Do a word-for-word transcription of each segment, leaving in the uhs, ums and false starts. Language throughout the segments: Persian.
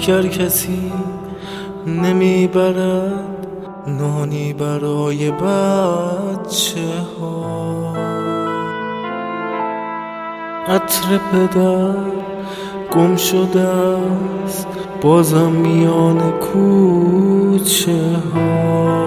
اگر کسی نمیبرد نانی برای بچه ها. عطر پدر گم شده است بازم میان کوچه ها.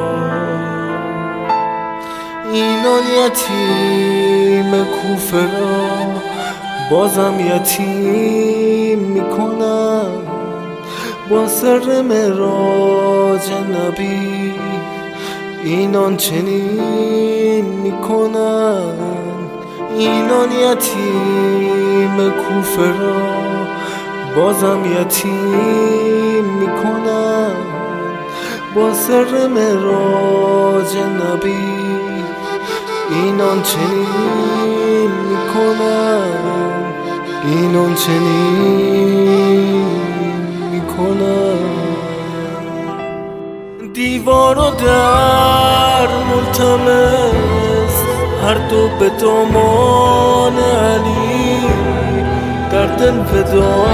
اینان یتیم کوفه را بازم یتیم میکنن با سر معراج نبی. اینان چنین میکنن، اینان یتیم کوفه را بازم یتیم میکنن با سر معراج نبی. اینان چنین میکنن، اینان چنین میکنن. دیوار و در ملتمس هر دو به دامان علی در دل فدا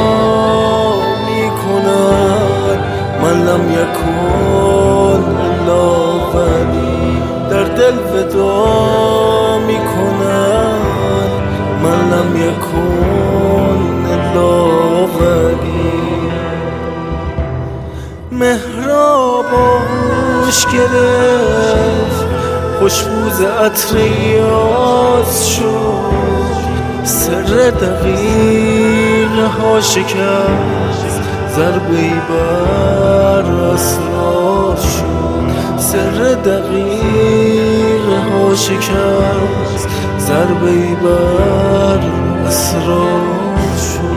میکنن. من لم یکن الا ولی در دل فدا میکنن. من لم یکن الا ولی. مهراب آغوش گرفت خوشبوز عطر یاس شد. سر دقیقه ها شکست ضربه‌ای بر اسرار شد. سر دقیقه ها شکست ضربه‌ای بر اسرار شد.